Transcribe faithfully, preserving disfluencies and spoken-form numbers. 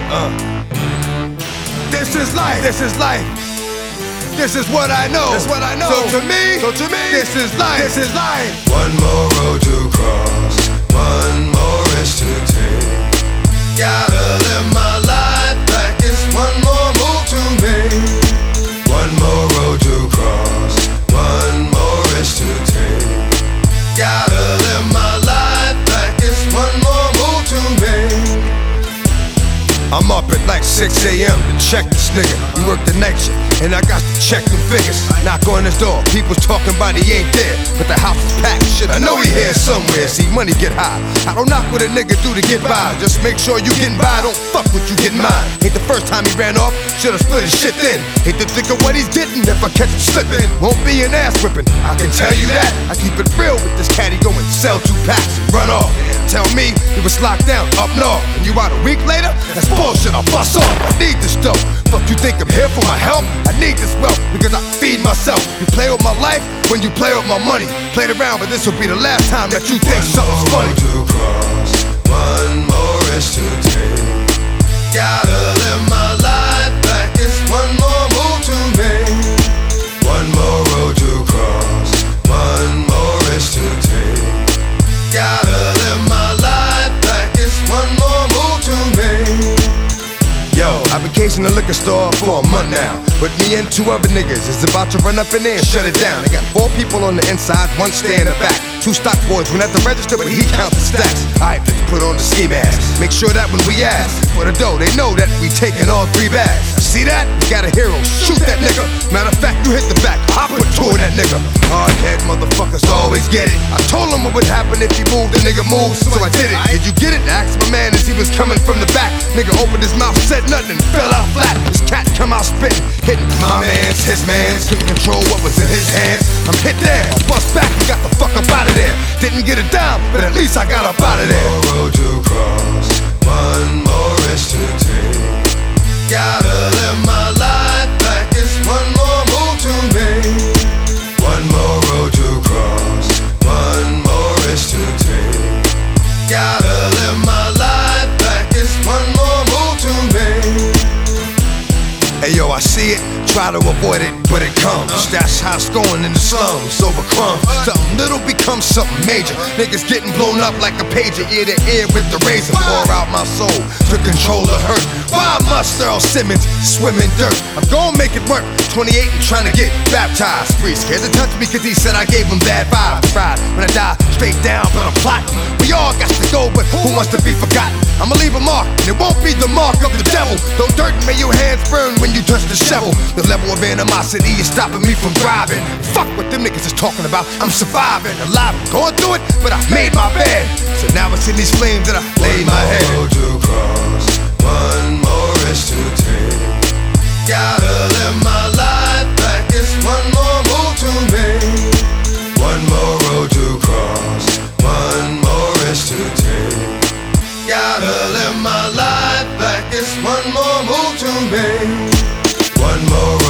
Uh. This is life. This is life. This is what I know. This is what I know. So to me, so to me, this is life. This is life. One more road to cross, one more risk to take. Gotta live my life like it's one more move to make. One more road to cross, one more risk to take. Gotta live my life like it's one more move to make. I'm up at like six A M to check this nigga. We work the night shift, and I got to check them figures. Knock on his door, people's talking about he ain't there, but the house is packed. Shit, I know he here somewhere. See, money get high. I don't knock what a nigga do to get by. Just make sure you getting by, don't fuck with you getting mine. Ain't the first time he ran off, should've split his shit then. Hate to think of what he's getting if I catch him slipping. Won't be an ass whipping, I can tell you that. I keep it real with this caddy, going sell two packs and run off. Tell me he was locked down up north, and you out a week later? That's bullshit, I'll bust off. I need this dough. Fuck you think I'm here for my help? I need this wealth because I feed myself. You play with my life when you play with my money. Played around, but this will be the last time that you think something's funny. One more road to cross, one more risk to take. Gotta live my life like it's one more move to make. One more road to cross, one more risk to take. Gotta live my life like it's one more move to make. Yo, I've been casing the liquor store for a month now, but me and two other niggas is about to run up in there and shut it down. They got four people on the inside, one stay in the back. Two stock boys went at the register, but he count the stacks. Alright, let's put on the ski mask. Make sure that when we ask for the dough, they know that we taking all three bags. See that? You got a hero, shoot that nigga. Matter of fact, you hit the back, I put two of that nigga. Hard-head motherfuckers always get it. I told him what would happen if he moved, the nigga moved, so I did it. Did you get it? Asked my man as he was coming from the back. Nigga opened his mouth, said nothing, and fell out flat. This cat come out spitting, hitting my man's, his man's. Couldn't control what was in his hands. I'm hit there, I bust back and got the fuck up out of there. Didn't get it down, but at least I got up out of there. One more road to cross, one more risk to take. Gotta live my life like it's one more move to make. One more road to cross, one more risk to take. Gotta live my life like it's one more move to make. Hey yo, I see it, try to avoid it, but it comes. That's how it's going in the slums, over crumbs. Something little becomes something major. Niggas getting blown up like a pager, ear to ear with the razor. Pour out my soul to control the hurt. Why must Earl Simmons swim in dirt? I'm gonna make it work. twenty-eight and trying to get baptized. Free scared to touch me cause he said I gave him bad vibes. Fried when I die, straight down, but I'm plotting. We all got to go, but who wants to be forgotten? I'ma leave a mark, and it won't be the mark of the devil. Don't dirt make your hands burn when you touch the shovel. The level of animosity is stopping me from driving. Fuck what them niggas is talking about. I'm surviving, alive, I'm going through it, but I made my bed. So now it's in these flames that I lay my head. One more road to cross, one more risk to take. Gotta live my life like it's one more move to make. One more road to cross, one more risk to take. Gotta live my life like it's one more move to make. One more